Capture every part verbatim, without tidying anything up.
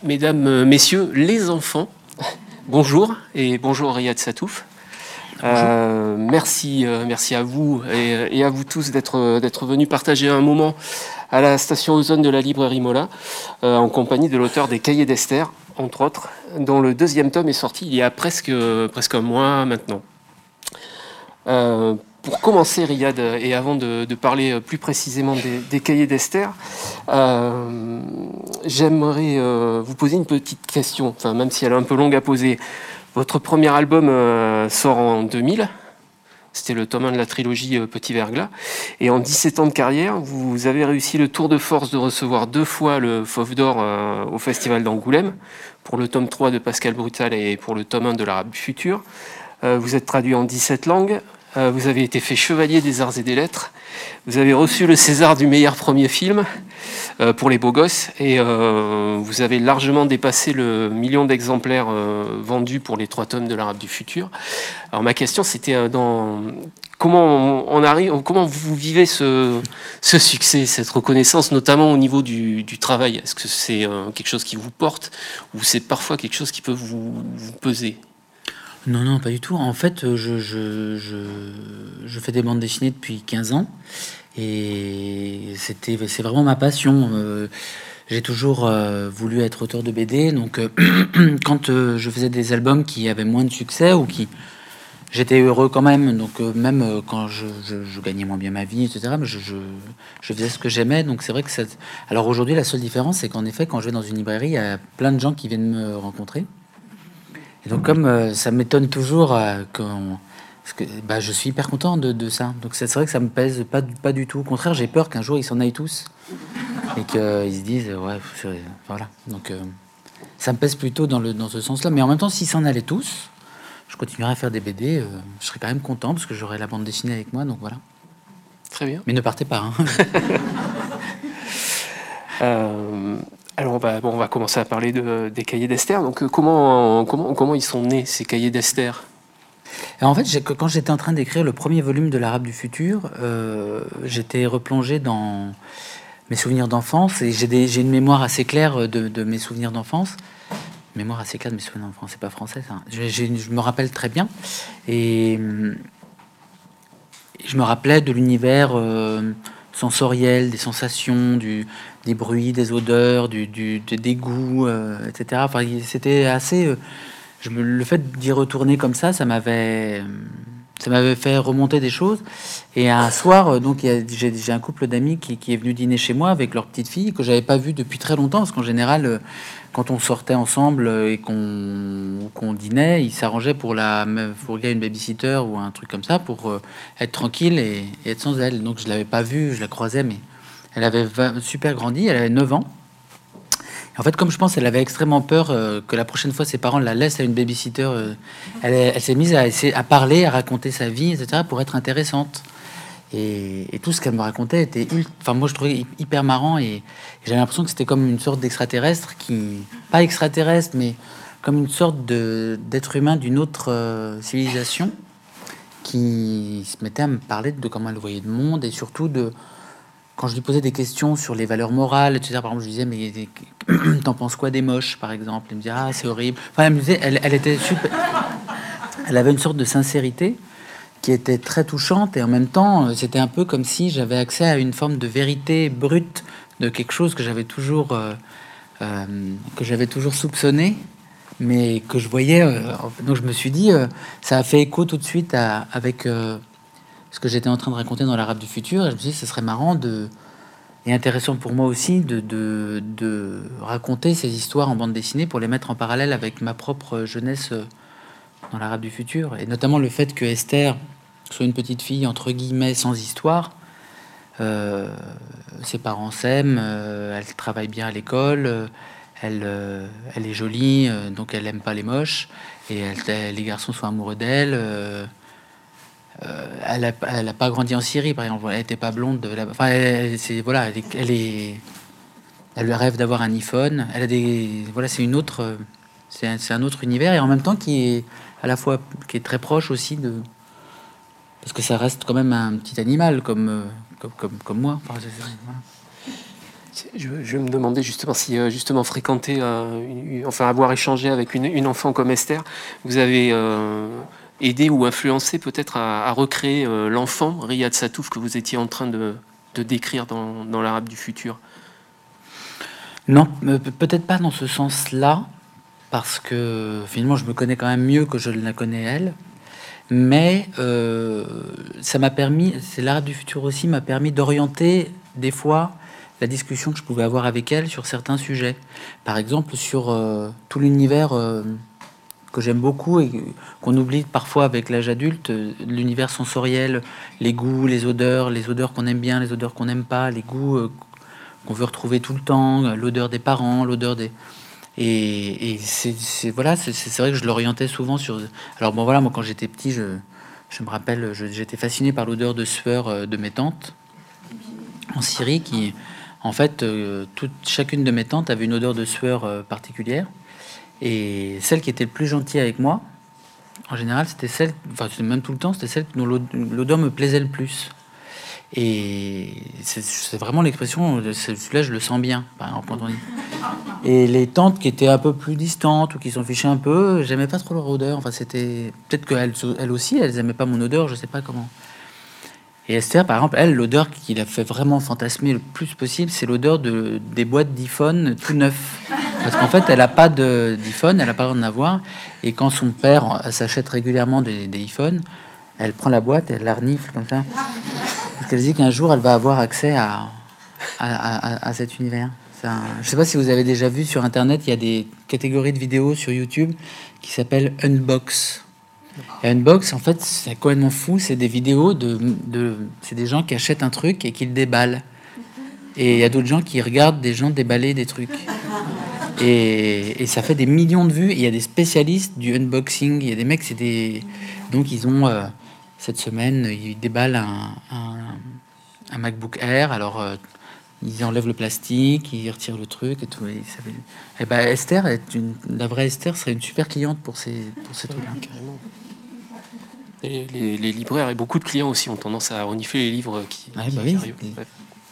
Mesdames, euh, Messieurs, les enfants, bonjour et bonjour Riyad Satouf. Euh, merci, euh, merci à vous et, et à vous tous d'être d'être venus partager un moment à la station Ozone de la librairie Mola, euh, en compagnie de l'auteur des Cahiers d'Esther, entre autres, dont le deuxième tome est sorti il y a presque, presque un mois maintenant. Euh, pour commencer, Riyad, et avant de, de parler plus précisément des, des Cahiers d'Esther, euh, j'aimerais euh, vous poser une petite question, enfin, même si elle est un peu longue à poser. Votre premier album euh, sort en deux mille, c'était le tome un de la trilogie euh, Petit Verglas, et en dix-sept ans de carrière, vous avez réussi le tour de force de recevoir deux fois le Fauve d'Or euh, au Festival d'Angoulême, pour le tome trois de Pascal Brutal et pour le tome un de l'Arabe du Futur. Euh, vous êtes traduit en dix-sept langues, euh, vous avez été fait chevalier des arts et des lettres, vous avez reçu le César du meilleur premier film euh, pour Les Beaux Gosses, et euh, vous avez largement dépassé le million d'exemplaires euh, vendus pour les trois tomes de l'Arabe du Futur. Alors ma question, c'était euh, dans comment on arrive, comment vous vivez ce, ce succès, cette reconnaissance, notamment au niveau du, du travail. Est-ce que c'est euh, quelque chose qui vous porte ou c'est parfois quelque chose qui peut vous, vous peser? Non, non, pas du tout. En fait, je, je, je, je fais des bandes dessinées depuis quinze ans et c'était, c'est vraiment ma passion. Euh, j'ai toujours euh, voulu être auteur de B D, donc euh, quand euh, je faisais des albums qui avaient moins de succès ou qui... J'étais heureux quand même, donc euh, même euh, quand je, je, je gagnais moins bien ma vie, et cetera, mais je, je, je faisais ce que j'aimais, donc c'est vrai que ça... Alors aujourd'hui, la seule différence, c'est qu'en effet, quand je vais dans une librairie, il y a plein de gens qui viennent me rencontrer. Et donc, comme euh, ça m'étonne toujours euh, qu'on- parce que bah, je suis hyper content de, de ça. Donc, c'est c'est vrai que ça me pèse pas, du- pas du tout. Au contraire, j'ai peur qu'un jour ils s'en aillent tous et qu'ils se disent, ouais, c'est- voilà. Donc, euh, ça me pèse plutôt dans, le, dans ce sens-là. Mais en même temps, s'ils s'en allaient tous, je continuerai à faire des B D. Euh, je serais quand même content parce que j'aurais la bande dessinée avec moi. Donc, voilà. Très bien. Mais ne partez pas. Hein. Euh, alors on va, bon, on va commencer à parler de, des Cahiers d'Esther. Donc euh, comment, comment, comment ils sont nés, ces Cahiers d'Esther? Et en fait, j'ai- quand j'étais en train d'écrire le premier volume de l'Arabe du Futur, euh, j'étais replongé dans mes souvenirs d'enfance et j'ai des- j'ai une mémoire assez claire de, de mes souvenirs d'enfance. Mémoire assez claire de mes souvenirs d'enfance, c'est pas français ça. J'ai- j'ai- je me rappelle très bien et hum, je me rappelais de l'univers euh, sensoriel, des sensations, du, des bruits, des odeurs, du, du, des des goûts, euh, et cetera. Enfin, il- c'était assez. euh, je me, le fait d'y retourner comme ça, ça m'avait, ça m'avait fait remonter des choses. Et un soir, euh, donc, il y a- j'ai j'ai un couple d'amis qui, qui est venu dîner chez moi avec leur petite fille que j'avais pas vue depuis très longtemps, parce qu'en général, euh, quand on sortait ensemble euh, et qu'on qu'on dînait, ils s'arrangeaient pour la pour qu'il y ait une babysitter ou un truc comme ça pour euh, être tranquille et, et être sans elle. Donc je l'avais pas vue, je la croisais, mais elle avait vingt super grandi, elle avait neuf ans. En fait, comme je pense, elle avait extrêmement peur euh, que la prochaine fois ses parents la laissent à une babysitter, euh, elle, elle s'est mise à essayer à parler, à raconter sa vie, et cetera, pour être intéressante. Et, et tout ce qu'elle me racontait était, ult- enfin moi je trouvais hy- hyper marrant et, et j'avais l'impression que c'était comme une sorte d'extraterrestre qui, pas extraterrestre, mais comme une sorte de d'être humain d'une autre euh, civilisation qui se mettait à me parler de comment elle voyait le monde et surtout de quand je lui posais des questions sur les valeurs morales, et cetera. Par exemple, je lui disais, mais t'en penses quoi des moches, par exemple? Elle me disait, ah, c'est horrible. Enfin, elle me disait, elle, elle était super. Elle avait une sorte de sincérité qui était très touchante et en même temps, euh, c'était un peu comme si j'avais accès à une forme de vérité brute de quelque chose que j'avais toujours, euh, euh, que j'avais toujours soupçonné, mais que je voyais. euh, donc, je me suis dit, euh, ça a fait écho tout de suite à- avec euh, ce que j'étais en train de raconter dans l'Arabe du Futur. Et je me suis dit, ce serait marrant de et intéressant pour moi aussi de, de, de raconter ces histoires en bande dessinée pour les mettre en parallèle avec ma propre jeunesse euh, dans l'Arabe du Futur. Et notamment le fait que Esther soit une petite fille, entre guillemets, sans histoire. Euh, Ses parents s'aiment, euh, elle travaille bien à l'école, euh, elle, euh, elle est jolie, euh, donc elle aime pas les moches. Et elle- les garçons sont amoureux d'elle. euh, euh, elle a, elle a pas grandi en Syrie, par exemple. Elle était pas blonde. De la- Enfin, elle, c'est voilà, elle est, elle est- elle rêve d'avoir un iPhone. Elle a des, voilà, c'est une autre, euh, c'est un, c'est un autre univers et en même temps qui est à la fois qui est très proche aussi de, parce que ça reste quand même un petit animal comme, euh, comme, comme, comme moi. Enfin, c'est- c'est- voilà. Je, je me demandais justement si justement fréquenter, euh, une, enfin avoir échangé avec une, une enfant comme Esther, vous avez euh, aidé ou influencé peut-être à, à recréer euh, l'enfant Riyad Sattouf que vous étiez en train de, de décrire dans, dans l'Arabe du futur. Non, peut-être pas dans ce sens-là, parce que finalement je me connais quand même mieux que je la connais elle. Mais euh, ça m'a permis, c'est l'Arabe du futur aussi, m'a permis d'orienter des fois la discussion que je pouvais avoir avec elle sur certains sujets. Par exemple, sur euh, tout l'univers euh, que j'aime beaucoup et qu'on oublie parfois avec l'âge adulte, euh, l'univers sensoriel, les goûts, les odeurs, les odeurs qu'on aime bien, les odeurs qu'on n'aime pas, les goûts euh, qu'on veut retrouver tout le temps, l'odeur des parents, l'odeur des... Et, et c'est, c'est voilà, c'est, c'est vrai que je l'orientais souvent sur. Alors bon voilà, moi quand j'étais petit, je, je me rappelle, je, j'étais fasciné par l'odeur de sueur de mes tantes en Syrie, qui, en fait, euh, toute, chacune de mes tantes avait une odeur de sueur euh, particulière, et celle qui était le plus gentille avec moi, en général, c'était celle, enfin même tout le temps, c'était celle dont l'odeur me plaisait le plus. Et c'est, c'est vraiment l'expression, celui-là je le sens bien, par exemple, quand on dit. Et les tantes qui étaient un peu plus distantes ou qui s'en fichaient un peu, j'aimais pas trop leur odeur. Enfin, c'était peut-être qu'elles elles aussi, elles aimaient pas mon odeur, je sais pas comment. Et Esther, par exemple, elle, l'odeur qui l'a fait vraiment fantasmer le plus possible, c'est l'odeur de, des boîtes d'iPhone tout neufs. Parce qu'en fait, elle a pas de, d'iPhone, elle a pas le droit d'en avoir. Et quand son père s'achète régulièrement des, des iPhones, elle prend la boîte, elle la renifle comme ça. Parce qu'elle dit qu'un jour, elle va avoir accès à, à, à, à cet univers. Un... Je ne sais pas si vous avez déjà vu sur Internet, il y a des catégories de vidéos sur YouTube qui s'appellent Unbox. Et Unbox, en fait, c'est complètement fou. C'est des vidéos de, de... C'est des gens qui achètent un truc et qui le déballent. Et il y a d'autres gens qui regardent des gens déballer des trucs. Et, et ça fait des millions de vues. Et il y a des spécialistes du unboxing. Il y a des mecs, c'est des... Donc, ils ont... Euh, cette semaine, ils déballent un, un, un MacBook Air. Alors, euh, ils enlèvent le plastique, ils retirent le truc et tout. Et, ça fait... et ben, Esther, est une... la vraie Esther serait une super cliente pour ces, pour ces trucs-là. Carrément. Et les, les libraires et beaucoup de clients aussi ont tendance à renifler les livres qui. Ouais, qui bah oui. Ouais.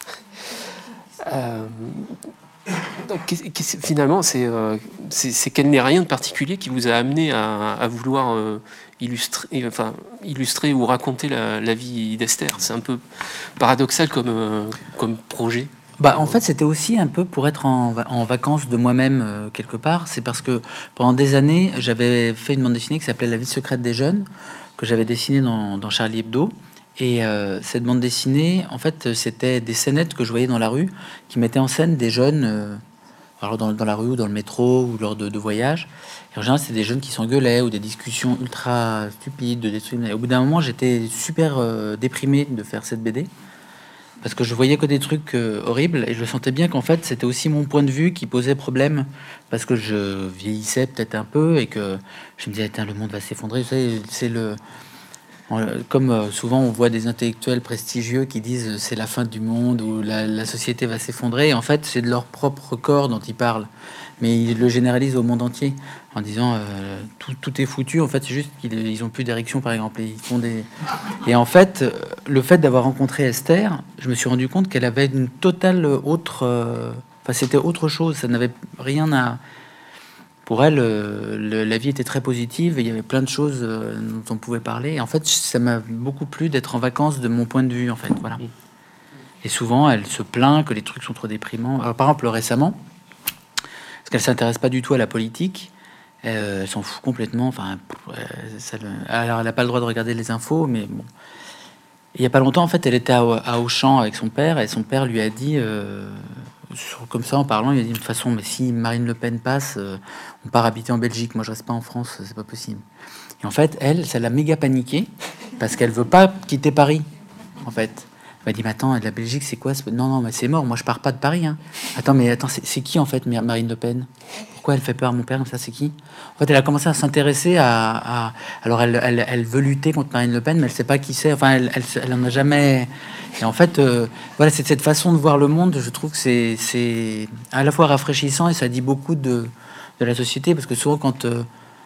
Euh, donc, finalement, c'est, euh, c'est, c'est qu'elle n'est rien de particulier qui vous a amené à, à vouloir euh, illustrer, enfin, illustrer ou raconter la, la vie d'Esther. C'est un peu paradoxal comme, euh, comme projet. Bah, en fait, c'était aussi un peu pour être en, en vacances de moi-même euh, quelque part. C'est parce que pendant des années, j'avais fait une bande dessinée qui s'appelait La vie secrète des jeunes, que j'avais dessinée dans, dans Charlie Hebdo. Et euh, cette bande dessinée, en fait, c'était des scénettes que je voyais dans la rue qui mettaient en scène des jeunes, euh, alors dans, dans la rue ou dans le métro ou lors de, de voyages. Et en général, c'était des jeunes qui s'engueulaient ou des discussions ultra stupides. De des trucs. Et au bout d'un moment, j'étais super euh, déprimé de faire cette B D parce que je voyais que des trucs euh, horribles et je sentais bien qu'en fait, c'était aussi mon point de vue qui posait problème parce que je vieillissais peut-être un peu et que je me disais, le monde va s'effondrer. Vous savez, c'est le... Comme souvent on voit des intellectuels prestigieux qui disent c'est la fin du monde ou la, la société va s'effondrer, en fait c'est de leur propre corps dont ils parlent, mais ils le généralisent au monde entier en disant euh, tout, tout est foutu. En fait c'est juste qu'ils ils ont plus d'érection par exemple, et ils font des... et en fait le fait d'avoir rencontré Esther, je me suis rendu compte qu'elle avait une totale autre euh... enfin c'était autre chose, ça n'avait rien à... Pour elle, euh, le, la vie était très positive et il y avait plein de choses euh, dont on pouvait parler. Et en fait, ça m'a beaucoup plu d'être en vacances de mon point de vue, en fait. Voilà. Et souvent, elle se plaint que les trucs sont trop déprimants. Alors, par exemple, récemment, parce qu'elle s'intéresse pas du tout à la politique, euh, elle s'en fout complètement. Enfin, euh, ça, alors, elle n'a pas le droit de regarder les infos, mais bon. Il y a pas longtemps, en fait, elle était à, à Auchan avec son père et son père lui a dit. Euh, Sur, comme ça en parlant, il a dit de toute façon, mais si Marine Le Pen passe, euh, on part habiter en Belgique, moi je reste pas en France, c'est pas possible. Et en fait, elle, ça l'a méga paniqué parce qu'elle veut pas quitter Paris. En fait, elle m'a dit, mais attends, la Belgique c'est quoi? Non, non, mais c'est mort, moi je pars pas de Paris. Hein. Attends, mais attends, c'est, c'est qui en fait Marine Le Pen? Pourquoi elle fait peur à mon père comme ça? C'est qui? En fait, elle a commencé à s'intéresser à, à... alors elle, elle, elle veut lutter contre Marine Le Pen, mais elle sait pas qui c'est. Enfin, elle, elle, elle en a jamais. Et en fait, euh, voilà, c'est cette façon de voir le monde. Je trouve que c'est, c'est à la fois rafraîchissant et ça dit beaucoup de, de la société, parce que souvent quand euh,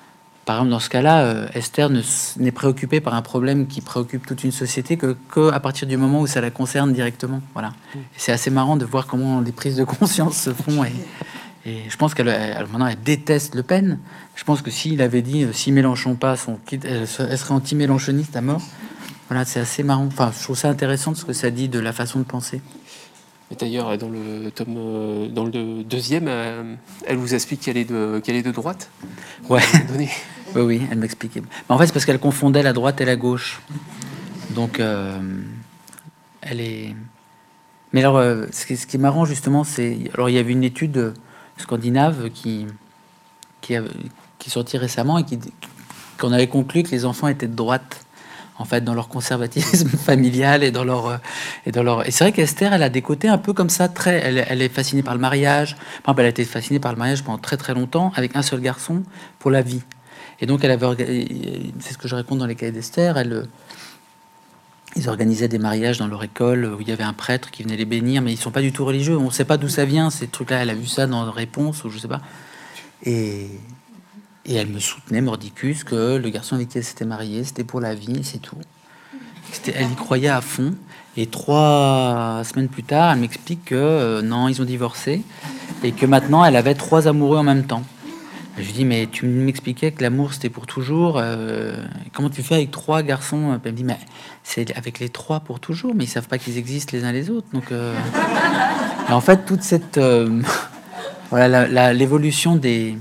par exemple, dans ce cas-là, euh, Esther ne, n'est préoccupée par un problème qui préoccupe toute une société que, que à partir du moment où ça la concerne directement. Voilà. Et c'est assez marrant de voir comment les prises de conscience se font. Et, et je pense qu'elle elle, maintenant elle déteste Le Pen. Je pense que s'il avait dit euh, si Mélenchon passe, on quitte, elle, elle serait anti-mélenchoniste à mort. Voilà, c'est assez marrant. Enfin, je trouve ça intéressant ce que ça dit de la façon de penser. Et d'ailleurs, dans le tome, euh, dans le deuxième, euh, elle vous explique qu'elle est de, qu'elle est de droite. Ouais. Oui, oui, elle m'expliquait. Mais en fait, c'est parce qu'elle confondait la droite et la gauche. Donc, euh, elle est. Mais alors, euh, ce, qui, ce qui est marrant justement, c'est alors il y avait une étude scandinave qui qui, a, qui est sortie récemment et qui qu'on avait conclu que les enfants étaient de droite. En fait, dans leur conservatisme familial et dans leur et dans leur et c'est vrai qu'Esther, elle a des côtés un peu comme ça, très. Elle, elle est fascinée par le mariage. Par exemple, elle a été fascinée par le mariage pendant très très longtemps avec un seul garçon pour la vie. Et donc, elle avait, c'est ce que je raconte dans les cahiers d'Esther. Elle, ils organisaient des mariages dans leur école où il y avait un prêtre qui venait les bénir, mais ils sont pas du tout religieux. On ne sait pas d'où ça vient ces trucs-là. Elle a vu ça dans Réponse ou je sais pas. Et Et elle me soutenait, mordicus, que le garçon avec qui elle s'était mariée, c'était pour la vie, c'est tout. C'était, elle y croyait à fond. Et trois semaines plus tard, elle m'explique que euh, non, ils ont divorcé et que maintenant, elle avait trois amoureux en même temps. Je lui dis, mais tu m'expliquais que l'amour, c'était pour toujours. Euh, comment tu fais avec trois garçons? Elle me dit, mais c'est avec les trois pour toujours, mais ils savent pas qu'ils existent les uns les autres. Donc, euh... et en fait, toute cette... Euh... voilà, la, la, l'évolution des...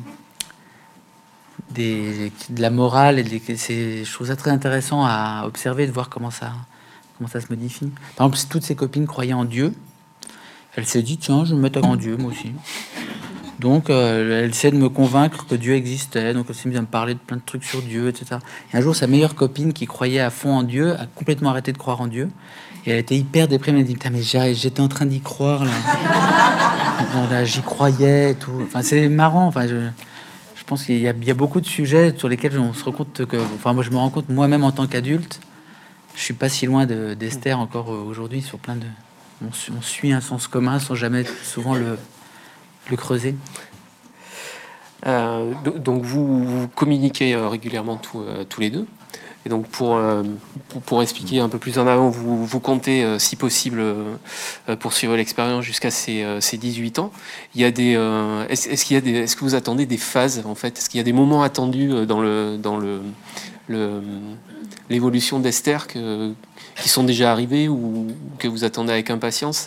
Des, de la morale, et des, c'est, je trouve ça très intéressant à observer, de voir comment ça, comment ça se modifie. Par exemple, si toutes ses copines croyaient en Dieu, elle s'est dit, tiens, je vais me mettre en Dieu, moi aussi. Donc, euh, elle essaie de me convaincre que Dieu existait, donc elle s'est mise à me parler de plein de trucs sur Dieu, et cetera. Et un jour, sa meilleure copine, qui croyait à fond en Dieu, a complètement arrêté de croire en Dieu, et elle était hyper déprimée. Elle dit, putain, mais j'étais en train d'y croire, là. Là, j'y croyais, et tout. Enfin, c'est marrant, enfin, je... Je pense qu'il y a, il y a beaucoup de sujets sur lesquels on se rend compte que, enfin, moi je me rends compte moi-même en tant qu'adulte, je suis pas si loin de, d'Esther encore aujourd'hui sur plein de, on, on suit un sens commun sans jamais souvent le, le creuser. Euh, donc vous, vous communiquez régulièrement tous, euh, tous les deux. Et donc pour, euh, pour, pour expliquer un peu plus en avant, vous, vous comptez, euh, si possible, euh, poursuivre l'expérience jusqu'à ses, euh, ses dix-huit ans. Il y a des, euh, est-ce, est-ce qu'il y a des, est-ce que vous attendez des phases en fait? Est-ce qu'il y a des moments attendus dans le, dans le, le l'évolution d'Esther que, qui sont déjà arrivés ou que vous attendez avec impatience?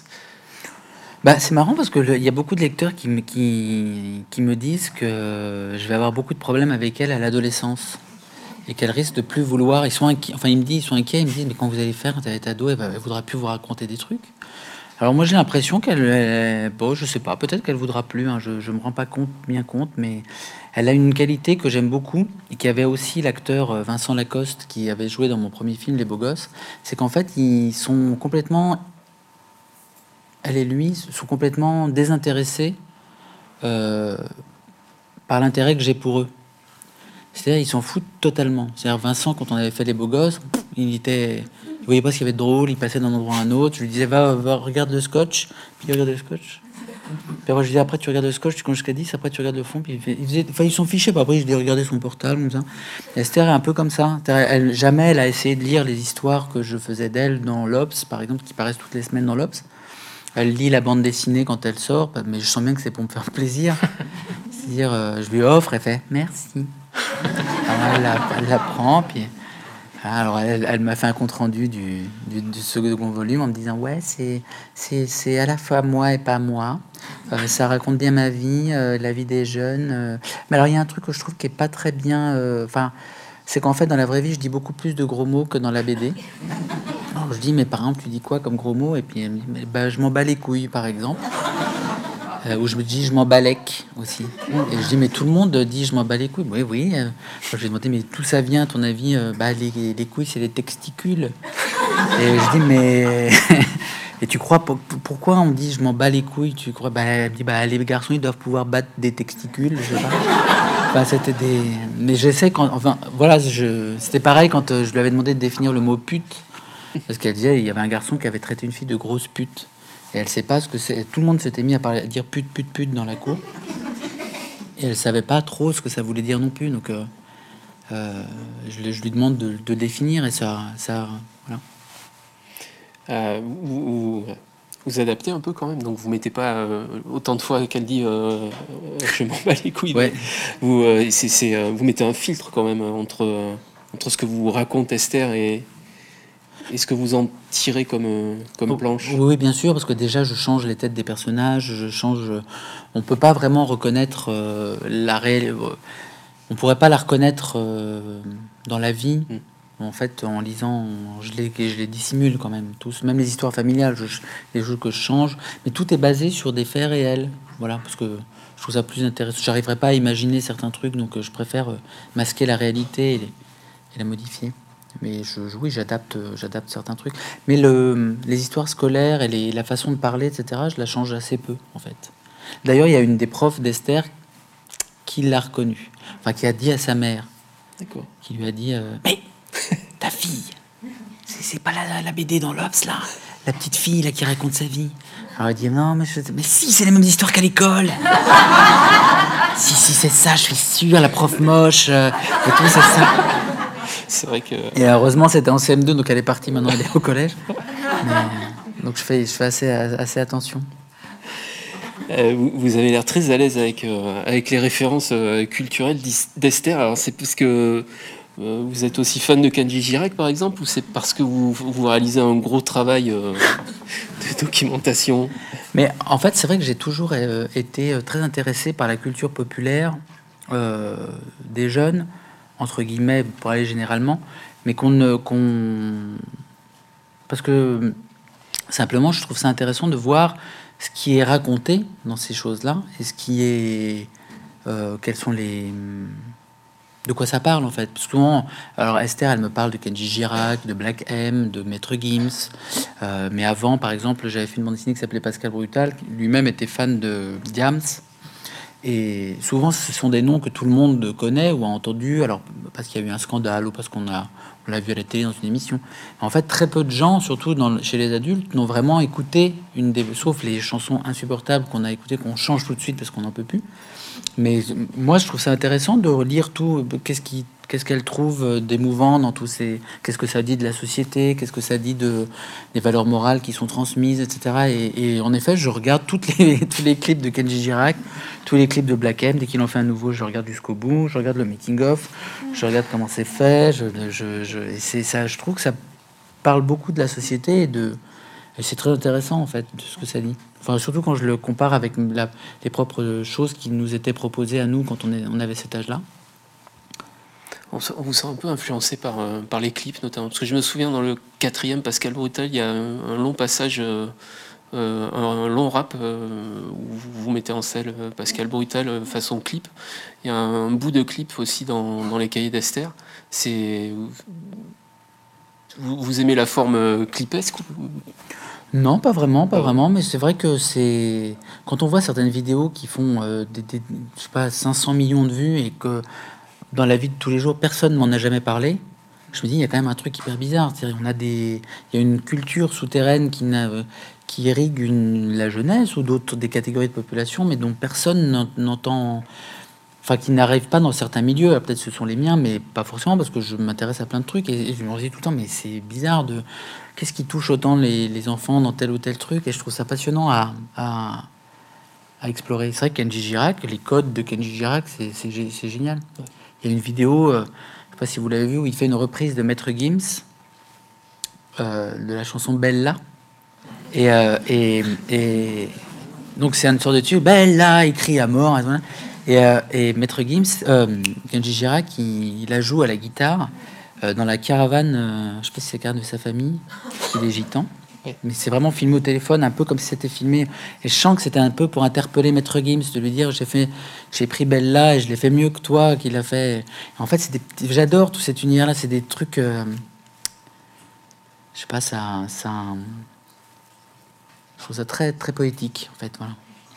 Bah, c'est marrant parce que il y a beaucoup de lecteurs qui me, qui, qui me disent que je vais avoir beaucoup de problèmes avec elle à l'adolescence. Et qu'elle risque de plus vouloir. Ils sont inquiets. Enfin, il me dit, ils sont inquiets. Ils me disent, mais quand vous allez faire, quand elle est ado, elle, elle voudra plus vous raconter des trucs. Alors moi, j'ai l'impression qu'elle, elle, bon, je sais pas. Peut-être qu'elle voudra plus. Hein, je, je me rends pas compte, bien compte, mais elle a une qualité que j'aime beaucoup et qui avait aussi l'acteur Vincent Lacoste qui avait joué dans mon premier film Les Beaux Gosses. C'est qu'en fait, ils sont complètement, elle et lui sont complètement désintéressés euh, par l'intérêt que j'ai pour eux. C'est-à-dire, ils s'en foutent totalement. C'est-à-dire, Vincent, quand on avait fait Les Beaux Gosses, il était... Il voyait pas ce qu'il y avait de drôle, il passait d'un endroit à un autre. Je lui disais, va, va regarde le scotch. Puis il regardait le scotch. Puis après, je disais, après, tu regardes le scotch, tu comptes jusqu'à dix, après, tu regardes le fond. Puis il, fait... il faisait... Enfin, ils s'en fichaient pas. Après, je dis, regardez son portable, comme ça. Et Esther est un peu comme ça. Elle, jamais elle a essayé de lire les histoires que je faisais d'elle dans l'Obs, par exemple, qui paraissent toutes les semaines dans l'Obs. Elle lit la bande dessinée quand elle sort, mais je sens bien que c'est pour me faire plaisir. C'est-à-dire, euh, je lui offre, elle fait, merci. Alors elle, la, elle la prend, puis alors elle, elle m'a fait un compte rendu du, du, du second volume en me disant ouais c'est c'est c'est à la fois moi et pas moi. Euh, ça raconte bien ma vie, euh, la vie des jeunes. Euh. Mais alors il y a un truc que je trouve qui est pas très bien. Enfin, euh, c'est qu'en fait dans la vraie vie je dis beaucoup plus de gros mots que dans la B D. Alors je dis mais par exemple tu dis quoi comme gros mots et puis elle me dit mais, bah, je m'en bats les couilles par exemple. Euh, où je me dis je m'en balèque aussi. Et je dis mais tout le monde dit je m'en bats les couilles. Oui oui. Euh, je lui ai demandé mais d'où ça vient à ton avis? euh, Bah les, les couilles c'est les testicules. Et je dis mais et tu crois pour, pourquoi on dit je m'en bats les couilles? Tu crois? Bah elle me dit bah les garçons ils doivent pouvoir battre des testicules. Je sais pas. Bah c'était des. Mais j'essaie quand enfin voilà je c'était pareil quand euh, je lui avais demandé de définir le mot pute parce qu'elle disait il y avait un garçon qui avait traité une fille de grosse pute. Et elle sait pas ce que c'est. Tout le monde s'était mis à, parler, à dire pute, pute, pute dans la cour. Et elle savait pas trop ce que ça voulait dire non plus. Donc, euh, euh, je, je lui demande de, de définir et ça, ça voilà. Euh, vous, vous, vous adaptez un peu quand même, donc vous mettez pas euh, autant de fois qu'elle dit euh, je m'en bats les couilles. Ouais. Vous, euh, c'est, c'est, euh, vous mettez un filtre quand même entre, euh, entre ce que vous raconte Esther et, et ce que vous en tirez comme, euh, comme Oh, planche. oui, bien sûr, parce que déjà je change les têtes des personnages, je change. On peut pas vraiment reconnaître euh, la réelle. On pourrait pas la reconnaître euh, dans la vie. Mm. En fait, en lisant, je les, je les dissimule quand même tous, même les histoires familiales, je, les choses que je change, mais tout est basé sur des faits réels. Voilà, parce que je trouve ça plus intéressant. J'arriverai pas à imaginer certains trucs, donc euh, je préfère euh, masquer la réalité et, les- et la modifier. Mais je, je- oui, j'adapte, euh, j'adapte certains trucs. Mais le, les histoires scolaires et les- la façon de parler, et cetera, je la change assez peu, en fait. D'ailleurs, il y a une des profs d'Esther qui l'a reconnue, enfin qui a dit à sa mère, D'accord. qui lui a dit euh, mais ta fille, c'est, c'est pas la, la B D dans l'Obs là, la petite fille là qui raconte sa vie. Alors elle dit non mais, je- mais si, c'est les mêmes histoires qu'à l'école. si si c'est ça, je suis sûr, la prof moche euh, et tout, c'est ça. C'est vrai que Et heureusement c'était en C M deux, donc elle est partie, maintenant elle est au collège. Mais, donc je fais je fais assez assez attention. euh, vous, vous avez l'air très à l'aise avec, euh, avec les références euh, culturelles d'Is- d'Esther. Alors c'est parce que euh, vous êtes aussi fan de Kenji Girac par exemple, ou c'est parce que vous, vous réalisez un gros travail euh, de documentation? Mais en fait, c'est vrai que j'ai toujours euh, été euh, très intéressé par la culture populaire euh, des jeunes, entre guillemets, pour aller généralement, mais qu'on ne qu'on parce que simplement, je trouve ça intéressant de voir ce qui est raconté dans ces choses-là et ce qui est euh, quels sont les de quoi ça parle en fait. Parce que souvent, alors Esther, elle me parle de Kenji Girac, de Black M, de Maître Gims. Euh, mais avant, par exemple, j'avais fait une bande dessinée qui s'appelait Pascal Brutal, qui lui-même était fan de Diams. Et souvent, ce sont des noms que tout le monde connaît ou a entendu, alors parce qu'il y a eu un scandale ou parce qu'on a on l'a vu à la télé dans une émission. En fait, très peu de gens, surtout dans le- chez les adultes, n'ont vraiment écouté une des, sauf les chansons insupportables qu'on a écoutées, qu'on change tout de suite parce qu'on n'en peut plus. Mais euh, moi, je trouve ça intéressant de lire tout. euh, Qu'est-ce qui, qu'est-ce qu'elle trouve euh, d'émouvant dans tous ces. Qu'est-ce que ça dit de la société? Qu'est-ce que ça dit de des valeurs morales qui sont transmises, et cetera. Et, et en effet, je regarde toutes les, tous les clips de Kenji Girac, tous les clips de Black M. Dès qu'il en fait un nouveau, je regarde jusqu'au bout. Je regarde le making of. Je regarde comment c'est fait. Je, je, je- et c'est ça. Je trouve que ça parle beaucoup de la société et de. Et c'est très intéressant en fait de ce que ça dit. Enfin, surtout quand je le compare avec la- les propres choses qui nous étaient proposées à nous quand on, est, on avait cet âge-là. On, se- on vous sent un peu influencé par, euh, par les clips notamment. Parce que je me souviens dans le quatrième Pascal Brutal, il y a un, un long passage, euh, euh, un, un long rap euh, où vous, vous mettez en scène euh, Pascal Brutal euh, façon clip. Il y a un, bout de clip aussi dans, dans les cahiers d'Esther. C'est, vous, vous aimez la forme euh, clipesque ou- Non, pas vraiment, pas Ah ouais. vraiment, mais c'est vrai que c'est quand on voit certaines vidéos qui font euh, des, des- je sais pas cinq cents millions de vues et que dans la vie de tous les jours personne m'en a jamais parlé, je me dis il y a quand même un truc hyper bizarre. C'est-à-dire, on a des, il y a une culture souterraine qui n'a, qui irrigue une, la jeunesse ou d'autres des catégories de population, mais dont personne n'en- n'entend. Enfin, qui n'arrivent pas dans certains milieux. Alors, peut-être ce sont les miens, mais pas forcément parce que je m'intéresse à plein de trucs et, et je me dis tout le temps, mais c'est bizarre de qu'est-ce qui touche autant les, les enfants dans tel ou tel truc et je trouve ça passionnant à, à, à explorer. C'est vrai que Kenji Girac, les codes de Kenji Girac, c'est, c'est, gé- c'est génial. Il y a une vidéo, euh, je sais pas si vous l'avez vu, où il fait une reprise de Maître Gims euh, de la chanson Bella. Et, euh, et, et donc c'est une sorte de tube, Bella, écrit à mort. Voilà. Et, euh, et Maître Gims, euh, Kenji Girac, il, il la joue à la guitare euh, dans la caravane, euh, je sais pas si c'est la caravane de sa famille, il est gitan. Mais c'est vraiment filmé au téléphone, un peu comme si c'était filmé. Et je sens que c'était un peu pour interpeller Maître Gims, de lui dire j'ai fait, j'ai pris Bella et je l'ai fait mieux que toi, qu'il a fait. En fait, c'est des petits- j'adore tout cet univers-là. C'est des trucs, euh, je sais pas, ça, ça, je trouve ça très, très poétique, en fait. Voilà.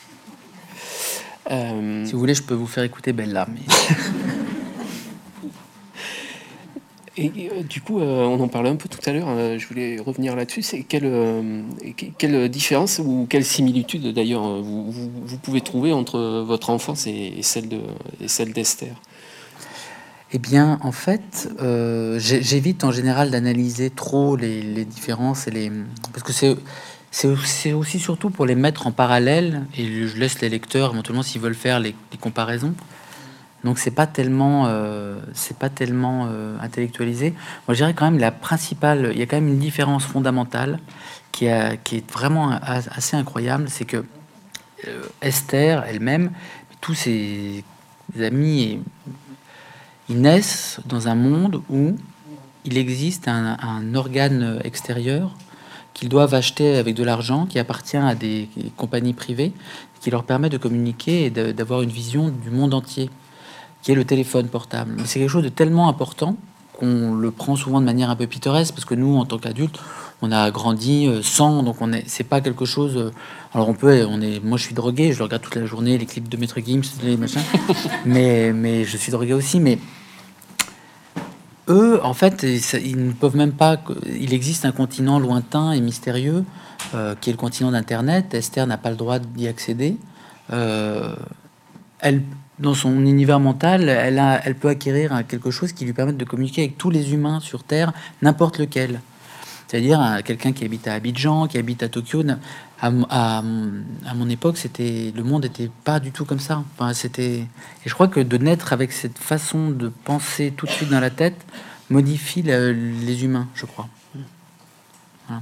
Euh, Si vous voulez, je peux vous faire écouter Bella. Mais... Et euh, du coup, euh, on en parlait un peu tout à l'heure, euh, je voulais revenir là-dessus, c'est quelle, euh, que- quelle différence ou quelle similitude d'ailleurs euh, vous, vous- vous pouvez trouver entre votre enfance et, et celle de, et celle d'Esther? Eh bien, en fait, euh, j'ai- j'évite en général d'analyser trop les, les différences et les parce que c'est c'est aussi, c'est aussi surtout pour les mettre en parallèle et je laisse les lecteurs éventuellement s'ils veulent faire les, les comparaisons. Donc c'est pas tellement euh, c'est pas tellement euh, intellectualisé. Moi, je dirais quand même la principale. Il y a quand même une différence fondamentale qui, a, qui est vraiment a- assez incroyable, c'est que euh, Esther elle-même, tous ses amis, ils naissent dans un monde où il existe un, un organe extérieur qu'ils doivent acheter avec de l'argent qui appartient à des compagnies privées qui leur permet de communiquer et de- d'avoir une vision du monde entier, qui est le téléphone portable. Mais c'est quelque chose de tellement important qu'on le prend souvent de manière un peu pittoresque parce que nous, en tant qu'adultes, on a grandi euh, sans, donc on est, c'est pas quelque chose. euh, alors on peut, on est, moi je suis drogué, je le regarde toute la journée, les clips de Maître Gims, les machins, mais mais je suis drogué aussi, mais eux, en fait, ils, ils ne peuvent même pas. Il existe un continent lointain et mystérieux euh, qui est le continent d'Internet. Esther n'a pas le droit d'y accéder. Euh, elle, dans son univers mental, elle, a, elle peut acquérir un- quelque chose qui lui permette de communiquer avec tous les humains sur Terre, n'importe lequel. C'est-à-dire euh, quelqu'un qui habite à Abidjan, qui habite à Tokyo. n- À, m- à m- à mon époque, c'était le monde n'était pas du tout comme ça. Enfin, c'était et je crois que de naître avec cette façon de penser tout de suite dans la tête modifie le- les humains, je crois. Voilà.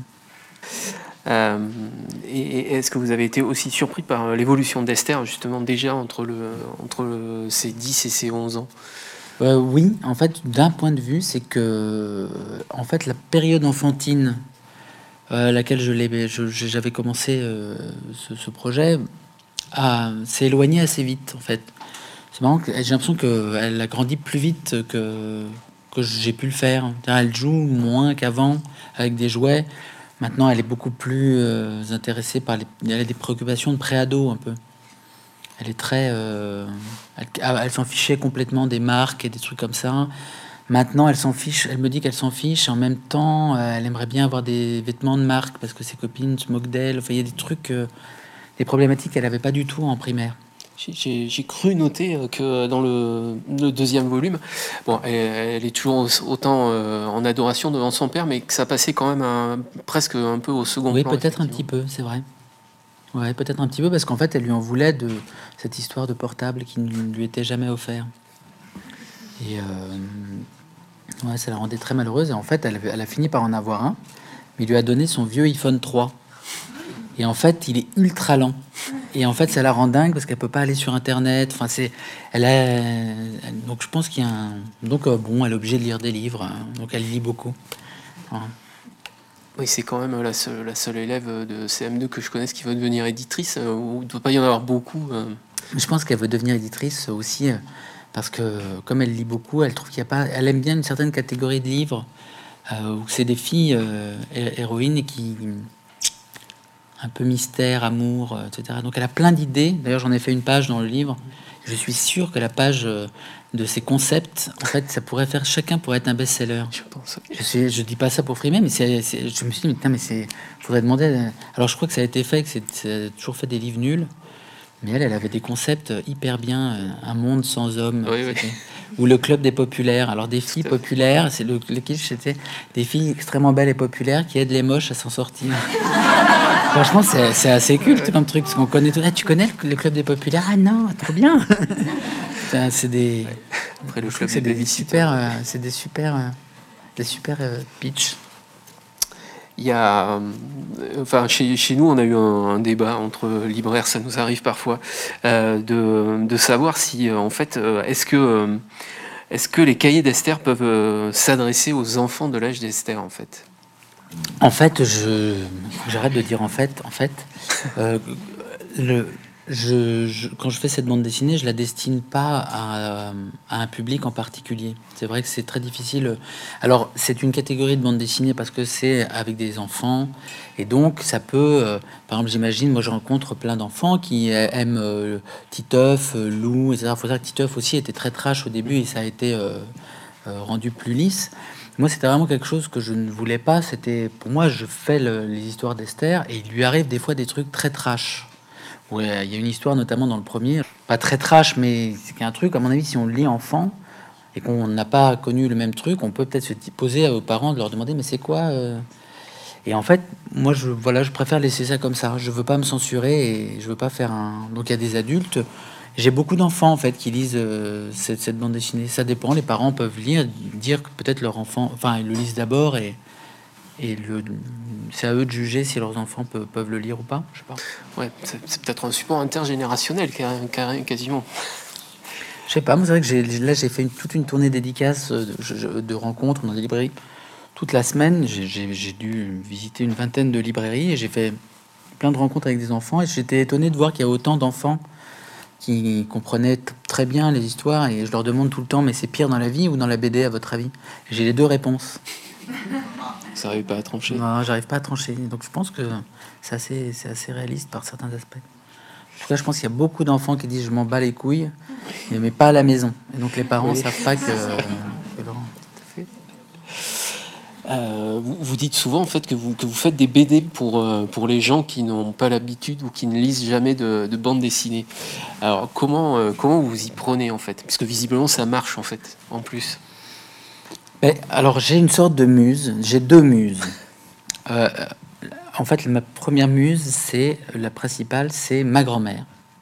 Euh, et et est-ce que vous avez été aussi surpris par l'évolution d'Esther, justement, déjà entre, le, entre le- ses dix et ses onze ans? Euh, oui, en fait, d'un point de vue, c'est que en fait la période enfantine euh, à laquelle je l'ai, je- je- j'avais commencé euh, ce, ce projet, a- s'est éloignée assez vite, en fait. C'est marrant que j'ai l'impression qu'elle a grandi plus vite que, que j'ai pu le faire. C'est-à-dire, elle joue moins qu'avant avec des jouets. Maintenant, elle est beaucoup plus euh, intéressée par les... Elle a des préoccupations de pré-ado un peu. Elle est très... euh, elle elle s'en fichait complètement des marques et des trucs comme ça. Maintenant, elle s'en fiche. Elle me dit qu'elle s'en fiche. En même temps, euh, elle aimerait bien avoir des vêtements de marque parce que ses copines se moquent d'elle. Enfin, il y a des trucs, euh, des problématiques qu'elle n'avait pas du tout en primaire. J'ai- J'ai j'ai cru noter euh, que dans le, le deuxième volume, bon, elle, elle est toujours au- autant euh, en adoration devant son père, mais que ça passait quand même un- presque un peu au second Oui, plan, peut-être un effectivement. petit peu, c'est vrai. Ouais, peut-être un petit peu parce qu'en fait, elle lui en voulait de cette histoire de portable qui ne lui était jamais offert. Et euh, ouais, ça la rendait très malheureuse. Et en fait, elle, elle a fini par en avoir un, mais il lui a donné son vieux iPhone trois. Et en fait, il est ultra lent. Et en fait, ça la rend dingue parce qu'elle peut pas aller sur Internet. Enfin, c'est, elle a, elle- donc je pense qu'il y a un, donc euh, bon, elle est obligée de lire des livres. Hein. Donc elle lit beaucoup. Voilà. Oui, c'est quand même la seule, la seule élève de C M deux que je connaisse qui veut devenir éditrice. euh, où il ne doit pas y en avoir beaucoup. euh. Je pense qu'elle veut devenir éditrice aussi euh, parce que comme elle lit beaucoup, elle trouve qu'il y a pas, elle aime bien une certaine catégorie de livres euh, où c'est des filles euh, hé- héroïnes et qui un peu mystère, amour, euh, et cetera. Donc elle a plein d'idées. D'ailleurs, j'en ai fait une page dans le livre. Je suis sûr que la page euh, de ces concepts, en fait, ça pourrait faire chacun pourrait être un best-seller. Je pense. Je suis, je dis pas ça pour frimer, mais c'est, c'est- je me suis dit, mais, putain, mais c'est, faudrait demander. à- Alors, je crois que ça a été fait, que c'est, c'est toujours fait des livres nuls. Mais elle, elle avait des concepts hyper bien. euh, Un monde sans hommes. Oui, oui. c'était- Ou le club des populaires. Alors, des filles Tout à fait. populaires, c'est le, le kitsch, c'était des filles extrêmement belles et populaires qui aident les moches à s'en sortir. Franchement, c'est, c'est assez culte comme truc, parce qu'on connaît tout. Ah, tu connais le, le club des populaires? Ah non, trop bien. Putain, c'est des. Après le je trouve club que c'est des des babysitters. super, euh, c'est des super, euh, des super euh, pitch. Il y a, euh, enfin, chez, chez nous, on a eu un, un débat entre libraires, ça nous arrive parfois, euh, de, de savoir si, euh, en fait, euh, est-ce que, euh, est-ce que les cahiers d'Esther peuvent euh, s'adresser aux enfants de l'âge d'Esther, en fait? En fait, je j'arrête de dire en fait. En fait, euh, le, je, je- quand je fais cette bande dessinée, je la destine pas à, à un public en particulier. C'est vrai que c'est très difficile. Alors, c'est une catégorie de bande dessinée parce que c'est avec des enfants et donc ça peut. euh, par exemple, j'imagine, moi, je rencontre plein d'enfants qui euh, aiment euh, Titeuf, euh, Lou, et cetera. Il faut dire que Titeuf aussi était très trash au début et ça a été euh, euh, rendu plus lisse. Moi, c'était vraiment quelque chose que je ne voulais pas. C'était pour moi, je fais le- les histoires d'Esther et il lui arrive des fois des trucs très trash. Ouais, il y a une histoire notamment dans le premier, pas très trash, mais c'est qu'il y a un truc, à mon avis, si on le lit enfant, et qu'on n'a pas connu le même truc, on peut peut-être se poser aux parents de leur demander mais c'est quoi euh... Et en fait, moi, je voilà, je préfère laisser ça comme ça. Je veux pas me censurer et je veux pas faire un. Donc il y a des adultes. J'ai beaucoup d'enfants en fait qui lisent euh, cette, cette bande dessinée. Ça dépend. Les parents peuvent lire, dire que peut-être leur enfant, enfin, ils le lisent d'abord et et le, c'est à eux de juger si leurs enfants peuvent, peuvent le lire ou pas. Je sais pas. Ouais, c'est, c'est peut-être un support intergénérationnel quasiment. Je sais pas. Moi, c'est vrai que j'ai, là, j'ai fait une, toute une tournée dédicace de, de rencontres dans des librairies. Toute la semaine, j'ai, j'ai, j'ai dû visiter une vingtaine de librairies et j'ai fait plein de rencontres avec des enfants. Et j'étais étonné de voir qu'il y a autant d'enfants qui comprenaient t- très bien les histoires. Et je leur demande tout le temps, mais c'est pire dans la vie ou dans la B D à votre avis? J'ai les deux réponses. Ça n'arrive pas à trancher. Non, j'arrive pas à trancher. Donc je pense que c'est assez, c'est assez réaliste par certains aspects. En tout cas, je pense qu'il y a beaucoup d'enfants qui disent je m'en bats les couilles, mais, mais pas à la maison. Et donc les parents Oui. savent pas que. que leur... Euh, vous, vous dites souvent en fait que vous, que vous faites des B D pour, euh, pour les gens qui n'ont pas l'habitude ou qui ne lisent jamais de, de bande dessinée. Alors comment, euh, comment vous y prenez en fait? Parce que visiblement ça marche en fait, en plus. Mais, alors j'ai une sorte de muse, j'ai deux muses. Euh, en fait, ma première muse, c'est la principale, c'est ma grand-mère,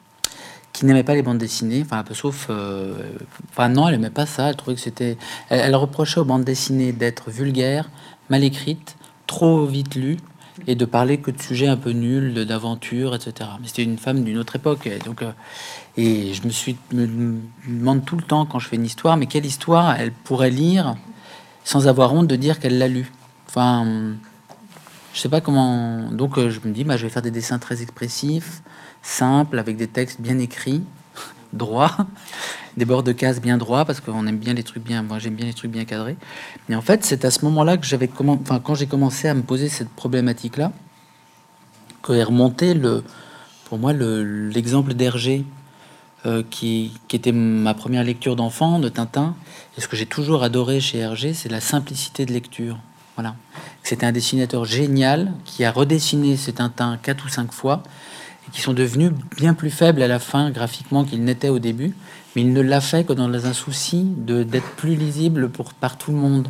qui n'aimait pas les bandes dessinées, enfin un peu sauf, euh, enfin non, elle aimait pas ça. Elle trouvait que c'était, elle, elle reprochait aux bandes dessinées d'être vulgaires, mal écrites, trop vite lues et de parler que de sujets un peu nuls, de- d'aventures, et cetera. Mais c'était une femme d'une autre époque, et donc. euh, et je me suis me, me demande tout le temps quand je fais une histoire, mais quelle histoire elle pourrait lire sans avoir honte de dire qu'elle l'a lu. Enfin, je sais pas comment. Donc euh, je me dis, bah, je vais faire des dessins très expressifs, simples, avec des textes bien écrits, droits, des bords de cases bien droits, parce qu'on aime bien les trucs bien. Moi, j'aime bien les trucs bien cadrés. Mais en fait, c'est à ce moment-là que j'avais comment. Enfin, quand j'ai commencé à me poser cette problématique-là, qu'est remonté le, pour moi, le, l'exemple d'Hergé. Euh, qui, qui était ma première lecture d'enfant de Tintin. Et ce que j'ai toujours adoré chez Hergé, c'est la simplicité de lecture. Voilà. C'était un dessinateur génial qui a redessiné ces Tintins quatre ou cinq fois et qui sont devenus bien plus faibles à la fin graphiquement qu'ils n'étaient au début. Mais il ne l'a fait que dans un souci de, d'être plus lisible pour, par tout le monde.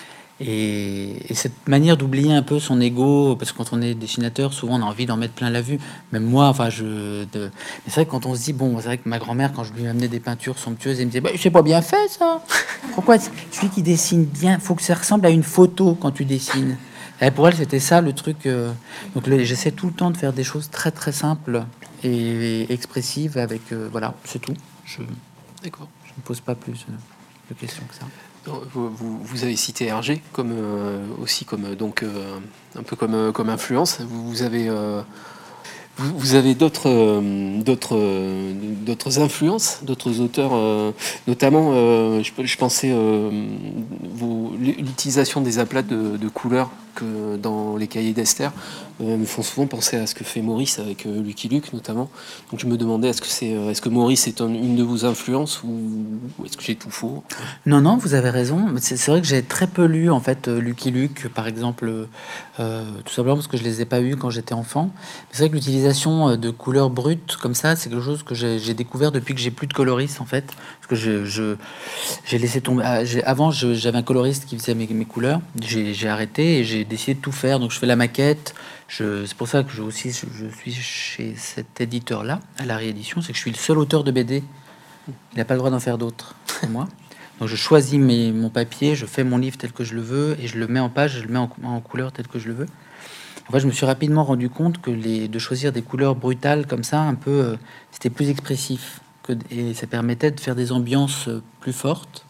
Et, et cette manière d'oublier un peu son ego, parce que quand on est dessinateur, souvent on a envie d'en mettre plein la vue. Même moi, enfin, je. De... Mais c'est vrai que quand on se dit, bon, c'est vrai que ma grand-mère, quand je lui amenais des peintures somptueuses, elle me disait, bah, c'est pas bien fait ça. Pourquoi celui qui dessine bien, faut que ça ressemble à une photo quand tu dessines. Et pour elle, c'était ça le truc. euh, Donc le- j'essaie tout le temps de faire des choses très très simples et, et expressives avec. euh, Voilà, c'est tout. Je D'accord. je ne pose pas plus euh, de questions que ça. Vous, vous, vous avez cité Hergé comme euh, aussi comme euh, donc euh, un peu comme euh, comme influence. Vous, vous avez euh, vous, vous avez d'autres euh, d'autres euh, d'autres influences, d'autres auteurs, euh, notamment euh, je, je pensais euh, vous, l'utilisation des aplats de, de couleurs que dans les cahiers d'Esther euh, me font souvent penser à ce que fait Maurice avec euh, Lucky Luke notamment. Donc je me demandais est-ce que c'est euh, est-ce que Maurice est un- une de vos influences ou, ou est-ce que j'ai tout faux? Non, non, vous avez raison. C'est c'est vrai que j'ai très peu lu en fait euh, Lucky Luke, par exemple, euh, euh, tout simplement parce que je les ai pas eus quand j'étais enfant. Mais c'est vrai que l'utilisation euh, de couleurs brutes comme ça, c'est quelque chose que j'ai j'ai découvert depuis que j'ai plus de coloriste en fait, parce que je je- j'ai laissé tomber. ah, j'ai- Avant, je- j'avais un coloriste qui faisait mes, mes couleurs. J'ai j'ai arrêté et j'ai décidé de tout faire. Donc je fais la maquette. Je- C'est pour ça que je aussi je, je suis chez cet éditeur-là à la réédition, c'est que je suis le seul auteur de B D. Il n'a pas le droit d'en faire d'autres, c'est moi. Donc je choisis mes, mon papier, je fais mon livre tel que je le veux et je le mets en page, je le mets en, cou- en couleur tel que je le veux. En fait, je me suis rapidement rendu compte que les, de choisir des couleurs brutales comme ça, un peu, euh, c'était plus expressif que, et ça permettait de faire des ambiances euh, plus fortes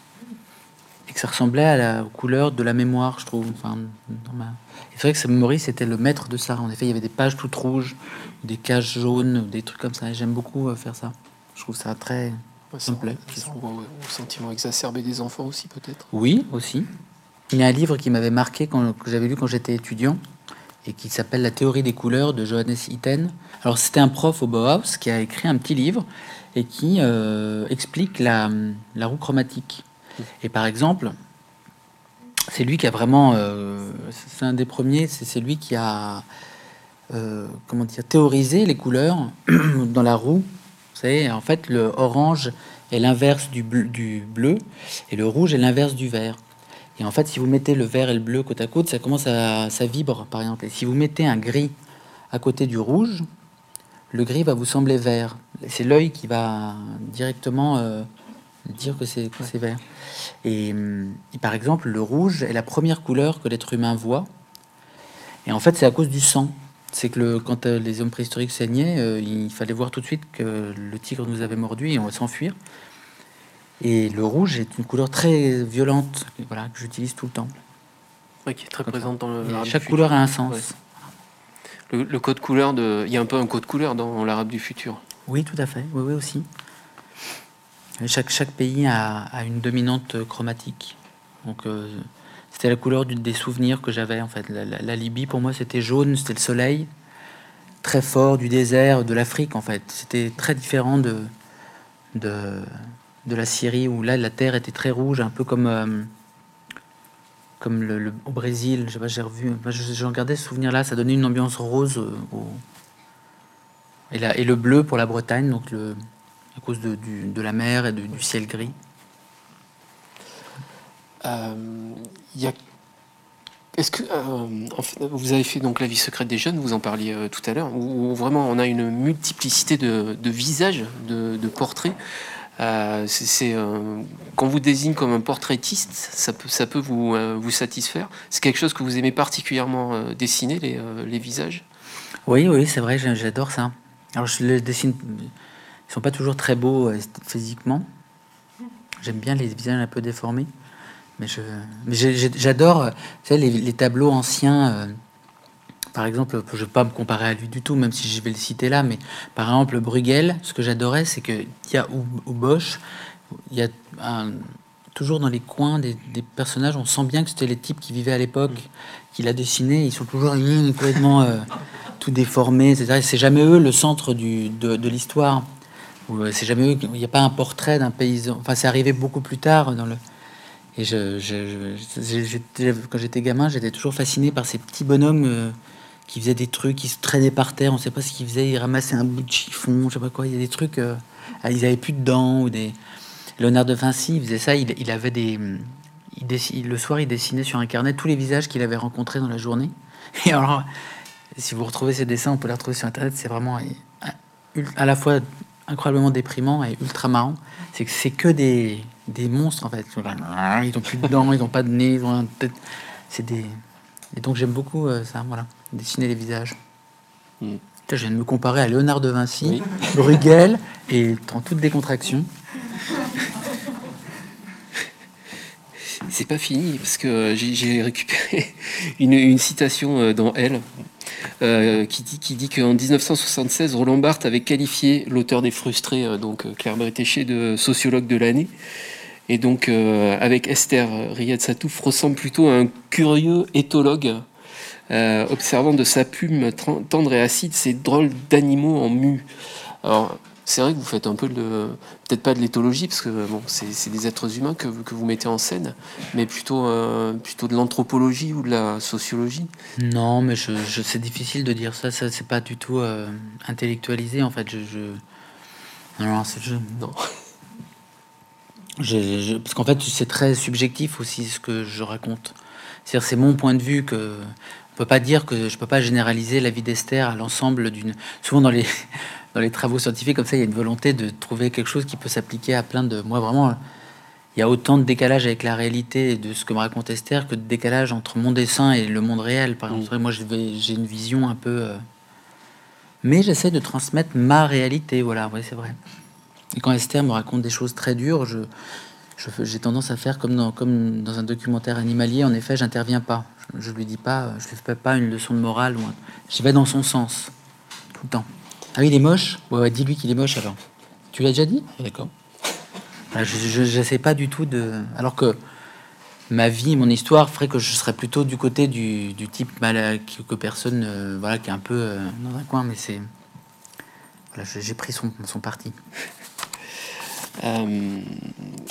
et que ça ressemblait à la aux couleurs de la mémoire, je trouve. Enfin, dans ma... et c'est vrai que ce Maurice était le maître de ça. En effet, il y avait des pages toutes rouges, des cages jaunes, des trucs comme ça. Et j'aime beaucoup euh, faire ça. Je trouve ça très Ouais, ça me plaît. ça renvoie au, au sentiment exacerbé des enfants aussi, peut-être. Oui, aussi. Il y a un livre qui m'avait marqué, quand, que j'avais lu quand j'étais étudiant, et qui s'appelle La théorie des couleurs de Johannes Itten. Alors, c'était un prof au Bauhaus qui a écrit un petit livre et qui euh, explique la, la roue chromatique. Et par exemple, c'est lui qui a vraiment. euh, c'est un des premiers, c'est c'est lui qui a. euh, comment dire, théorisé les couleurs dans la roue. Vous savez, en fait, le orange est l'inverse du bleu, du bleu, et le rouge est l'inverse du vert. Et en fait, si vous mettez le vert et le bleu côte à côte, ça commence à ça vibre, par exemple. Et si vous mettez un gris à côté du rouge, le gris va vous sembler vert. C'est l'œil qui va directement euh, dire que c'est que c'est vert. Et, et par exemple, le rouge est la première couleur que l'être humain voit. Et en fait, c'est à cause du sang. C'est que le, quand euh, les hommes préhistoriques saignaient, euh, il fallait voir tout de suite que le tigre nous avait mordu et on va s'enfuir. Et le rouge est une couleur très violente, voilà, que j'utilise tout le temps. Oui, qui est très présente dans le. Chaque couleur a un sens. Ouais. Le, le code couleur de, il y a un peu un code couleur dans l'arabe du futur. Oui, tout à fait. Oui, oui aussi. Chaque chaque pays a, a une dominante chromatique. Donc euh, c'était la couleur du, des souvenirs que j'avais en fait. La, la, la Libye pour moi c'était jaune, c'était le soleil très fort du désert, de l'Afrique en fait. C'était très différent de de de la Syrie où là la terre était très rouge, un peu comme euh, comme le, le, au Brésil. Je sais pas, j'ai revu, j'en gardais ce souvenir là, ça donnait une ambiance rose euh, au, et, la, et le bleu pour la Bretagne, donc le, à cause de, du, de la mer et de, du ciel gris. Euh, y a... Est-ce que euh, en fait, vous avez fait donc La vie secrète des jeunes, vous en parliez euh, tout à l'heure, où, où vraiment on a une multiplicité de, de visages, de, de portraits. Euh, c'est, c'est euh, quand vous désigne comme un portraitiste, ça peut, ça peut vous, euh, vous satisfaire. C'est quelque chose que vous aimez particulièrement euh, dessiner, les, euh, les visages. Oui, oui, c'est vrai, j'adore ça. Alors je les dessine, ils sont pas toujours très beaux euh, physiquement. J'aime bien les visages un peu déformés, mais je, mais j'adore, tu sais, les, les tableaux anciens. Euh, par exemple, je ne vais pas me comparer à lui du tout, même si je vais le citer là, mais par exemple, Bruegel, ce que j'adorais, c'est qu'il y a, ou, ou Bosch, il y a un, toujours dans les coins des, des personnages, on sent bien que c'était les types qui vivaient à l'époque, qu'il a dessiné, ils sont toujours mmh, complètement euh, tout déformés, et cetera. C'est jamais eux le centre du, de, de l'histoire. C'est jamais eux, il n'y a pas un portrait d'un paysan. Enfin, c'est arrivé beaucoup plus tard dans le. Et je, je, je, je quand j'étais gamin, j'étais toujours fasciné par ces petits bonhommes. Euh, qui faisait des trucs, qui se traînaient par terre, on sait pas ce qu'ils faisaient, ils ramassaient un bout de chiffon, je sais pas quoi, il y a des trucs, euh, ils avaient plus de dents, ou des... Léonard de Vinci, il faisait ça, il, il avait des... Il dessin... Le soir, il dessinait sur un carnet tous les visages qu'il avait rencontrés dans la journée. Et alors, si vous retrouvez ces dessins, on peut les retrouver sur Internet, c'est vraiment à la fois incroyablement déprimant et ultra marrant. C'est que c'est que des, des monstres, en fait. Ils n'ont plus de dents, ils n'ont pas de nez, ils ont un tête... C'est des... Et donc j'aime beaucoup euh, ça, voilà, dessiner les visages. Mm. Je viens de me comparer à Léonard de Vinci, oui. Bruegel, et en toute décontraction. C'est pas fini, parce que j'ai, j'ai récupéré une, une citation dans Elle, euh, qui dit, qui dit qu'en dix-neuf cent soixante-seize, Roland Barthes avait qualifié l'auteur des Frustrés, euh, donc Claire Bretéché, de sociologue de l'année. Et donc, euh, avec Esther Riyad Satouf, ressemble plutôt à un curieux éthologue, euh, observant de sa plume tendre et acide ces drôles d'animaux en mue. Alors, c'est vrai que vous faites un peu de, peut-être pas de l'éthologie, parce que bon, c'est, c'est des êtres humains que, que vous mettez en scène, mais plutôt, euh, plutôt de l'anthropologie ou de la sociologie. Non, mais je, je, c'est difficile de dire ça, ça c'est pas du tout euh, intellectualisé, en fait. Je, je... Non, non, c'est... Je... non. Je, je, parce qu'en fait, c'est très subjectif aussi ce que je raconte. C'est-à-dire, c'est mon point de vue que on peut pas dire que je peux pas généraliser la vie d'Esther à l'ensemble d'une. Souvent dans les dans les travaux scientifiques comme ça, il y a une volonté de trouver quelque chose qui peut s'appliquer à plein de. Moi, vraiment, il y a autant de décalage avec la réalité de ce que me raconte Esther que de décalage entre mon dessin et le monde réel. Par exemple, mmh. moi, je vais, j'ai une vision un peu. Euh... Mais j'essaie de transmettre ma réalité. Voilà, ouais, c'est vrai. Et quand Esther me raconte des choses très dures, je, je, j'ai tendance à faire comme dans, comme dans un documentaire animalier. En effet, j'interviens pas. Je, je lui dis pas, je lui fais pas une leçon de morale. Moi. Je vais dans son sens tout le temps. Ah oui, il est moche. Ouais, ouais, dis-lui qu'il est moche alors. Tu l'as déjà dit? D'accord. Voilà, je n'essaie pas du tout de. Alors que ma vie, mon histoire ferait que je serais plutôt du côté du, du type mal que, que personne, euh, voilà, qui est un peu euh, dans un coin, mais c'est. Voilà, j'ai pris son, son parti. Euh,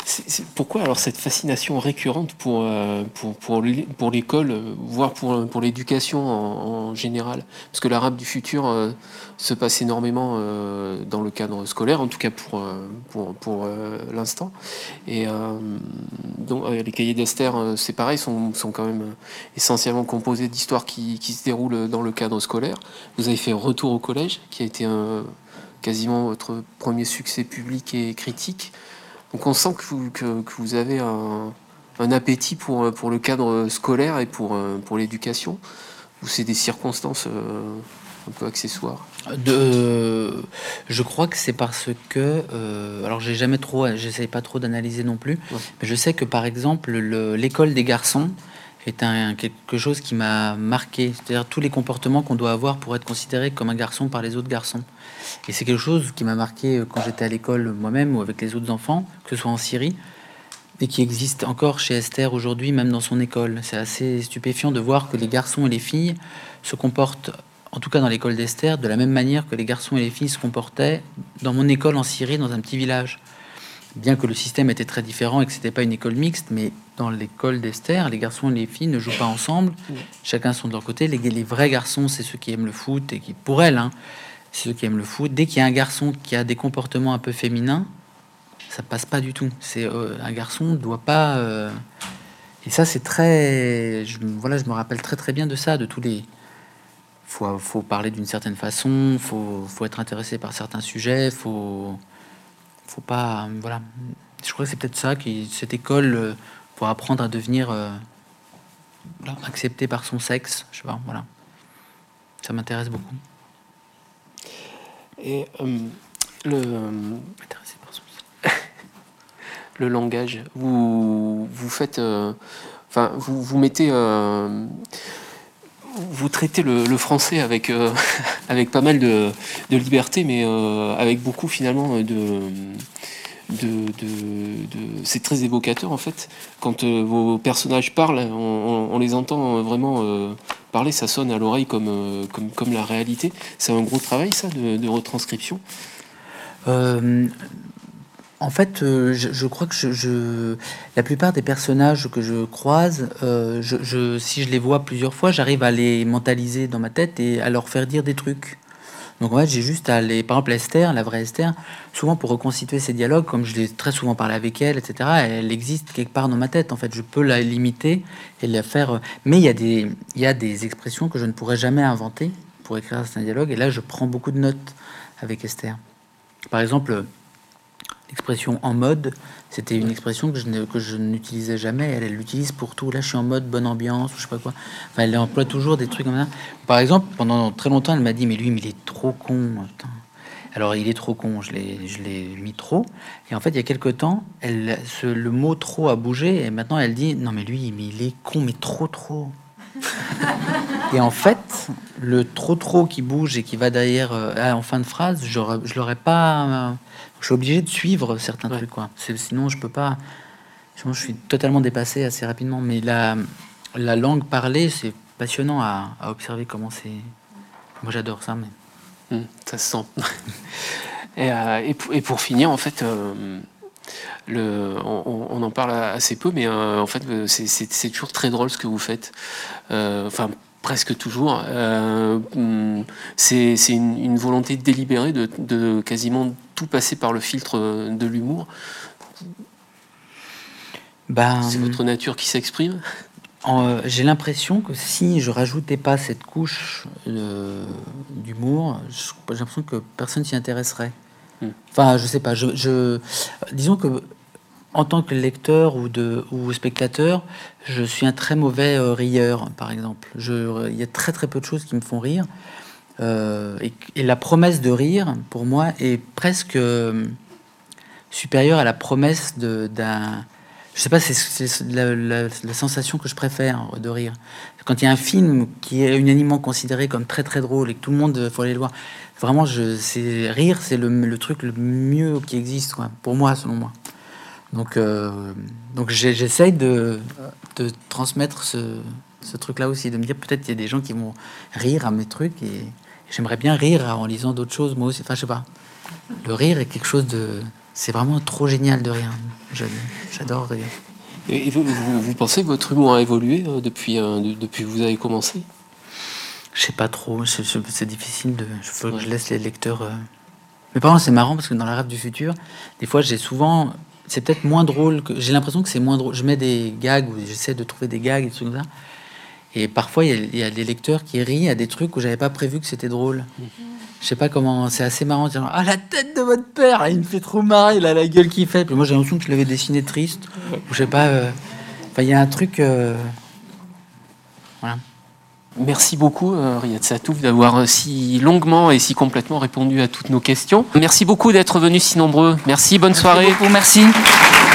c'est, c'est, pourquoi alors cette fascination récurrente pour, euh, pour, pour, pour l'école, voire pour, pour l'éducation en, en général? Parce que l'Arabe du futur euh, se passe énormément euh, dans le cadre scolaire, en tout cas pour, euh, pour, pour euh, l'instant. Et euh, donc, euh, les cahiers d'Esther, euh, c'est pareil, sont, sont quand même essentiellement composés d'histoires qui, qui se déroulent dans le cadre scolaire. Vous avez fait Retour au collège, qui a été un, quasiment votre premier succès public et critique. Donc on sent que vous, que, que vous avez un, un appétit pour, pour le cadre scolaire et pour, pour l'éducation, ou c'est des circonstances euh, un peu accessoires? De, je crois que c'est parce que, euh, alors j'ai jamais trop, j'essaye pas trop d'analyser non plus, ouais. Mais je sais que par exemple le, l'école des garçons est un, quelque chose qui m'a marqué, c'est-à-dire tous les comportements qu'on doit avoir pour être considéré comme un garçon par les autres garçons. Et c'est quelque chose qui m'a marqué quand j'étais à l'école moi-même ou avec les autres enfants, que ce soit en Syrie, et qui existe encore chez Esther aujourd'hui, même dans son école. C'est assez stupéfiant de voir que les garçons et les filles se comportent, en tout cas dans l'école d'Esther, de la même manière que les garçons et les filles se comportaient dans mon école en Syrie, dans un petit village. Bien que le système était très différent et que c'était pas une école mixte, mais dans l'école d'Esther, les garçons et les filles ne jouent pas ensemble. Chacun sont de leur côté. Les, les vrais garçons, c'est ceux qui aiment le foot et qui, pour elle, hein, c'est ceux qui aiment le foot. Dès qu'il y a un garçon qui a des comportements un peu féminins, ça passe pas du tout. C'est euh, un garçon ne doit pas. Euh... Et ça, c'est très. Je, voilà, je me rappelle très très bien de ça, de tous les. Faut, faut parler d'une certaine façon. Faut, faut être intéressé par certains sujets. Faut, faut pas. Voilà. Je crois que c'est peut-être ça qui cette école euh, pour apprendre à devenir euh, voilà, accepté par son sexe. Je sais pas. Voilà. Ça m'intéresse beaucoup. Et euh, le. Le langage, vous vous faites, euh, enfin vous vous mettez, euh, vous traitez le, le français avec euh, avec pas mal de, de liberté, mais euh, avec beaucoup finalement de de, de, de c'est très évocateur en fait. Quand euh, vos personnages parlent, on, on, on les entend vraiment euh, parler, ça sonne à l'oreille comme euh, comme comme la réalité. C'est un gros travail ça de, de retranscription. Euh... En fait, euh, je, je crois que je, je, la plupart des personnages que je croise, euh, je, je, si je les vois plusieurs fois, j'arrive à les mentaliser dans ma tête et à leur faire dire des trucs. Donc en fait, j'ai juste à les... Par exemple, Esther, la vraie Esther, souvent pour reconstituer ces dialogues, comme je l'ai très souvent parlé avec elle, et cetera, elle existe quelque part dans ma tête. En fait, je peux la limiter et la faire... Mais il y a des, il y a des expressions que je ne pourrais jamais inventer pour écrire un dialogue. Et là, je prends beaucoup de notes avec Esther. Par exemple... L'expression en mode, c'était une expression que je, ne, que je n'utilisais jamais. Elle, elle l'utilise pour tout. Là, je suis en mode bonne ambiance, ou je sais pas quoi. Enfin, elle emploie toujours des trucs comme ça. Par exemple, pendant très longtemps, elle m'a dit, mais lui, mais il est trop con. Putain. Alors, il est trop con. Je l'ai, je l'ai mis trop. Et en fait, il y a quelques temps, elle, ce, le mot trop a bougé. Et maintenant, elle dit, non, mais lui, mais il est con, mais trop, trop. Et en fait, le trop, trop qui bouge et qui va derrière euh, en fin de phrase, je, je l'aurais pas. Euh, je suis obligé de suivre certains ouais. trucs, quoi. C'est, sinon, je peux pas. Sinon, je suis totalement dépassé assez rapidement. Mais la, la langue parlée, c'est passionnant à, à observer comment c'est. Moi, j'adore ça, mais mmh, ça se sent. et, euh, et, pour, et pour finir, en fait, euh, le, on, on en parle assez peu, mais euh, en fait, c'est, c'est, c'est toujours très drôle ce que vous faites. Euh, enfin. Presque toujours. Euh, c'est c'est une, une volonté délibérée de, de quasiment tout passer par le filtre de l'humour. Ben, c'est votre nature qui s'exprime. Euh, j'ai l'impression que si je rajoutais pas cette couche euh, d'humour, j'ai l'impression que personne s'y intéresserait. Hmm. Enfin, je sais pas. Je, je, disons que en tant que lecteur ou, de, ou spectateur, je suis un très mauvais euh, rieur, par exemple. Je, il y a très très peu de choses qui me font rire. Euh, et, et la promesse de rire, pour moi, est presque euh, supérieure à la promesse de, d'un... Je sais pas, c'est, c'est la, la, la sensation que je préfère de rire. Quand il y a un film qui est unanimement considéré comme très très drôle et que tout le monde faut aller le voir, vraiment, je, c'est, rire, c'est le, le truc le mieux qui existe, quoi, pour moi, selon moi. Donc, euh, donc j'essaye de, de transmettre ce, ce truc-là aussi, de me dire peut-être qu'il y a des gens qui vont rire à mes trucs et j'aimerais bien rire en lisant d'autres choses, moi aussi. Enfin, je sais pas. Le rire est quelque chose de... c'est vraiment trop génial de rire. J'adore rire. Et vous, vous, vous pensez que votre humour a évolué euh, depuis, euh, de, depuis que vous avez commencé? Je sais pas trop, c'est difficile de. Il faut que je laisse les lecteurs. Euh... Mais par contre, c'est marrant parce que dans l'Arabe du futur, des fois, j'ai souvent. C'est peut-être moins drôle. Que... J'ai l'impression que c'est moins drôle. Je mets des gags ou j'essaie de trouver des gags et des trucs comme ça. Et parfois, il y, y a des lecteurs qui rient à des trucs où j'avais pas prévu que c'était drôle. Mmh. Je sais pas comment. C'est assez marrant de dire ah, la tête de votre père, il me fait trop marrer, là, la gueule qu'il fait. Puis moi, j'ai l'impression que je l'avais dessiné triste. Ou je sais pas. Euh... Enfin, il y a un truc. Euh... Voilà. Merci beaucoup, euh, Riyad Satouf, d'avoir si longuement et si complètement répondu à toutes nos questions. Merci beaucoup d'être venus si nombreux. Merci, bonne merci soirée. Beaucoup, merci.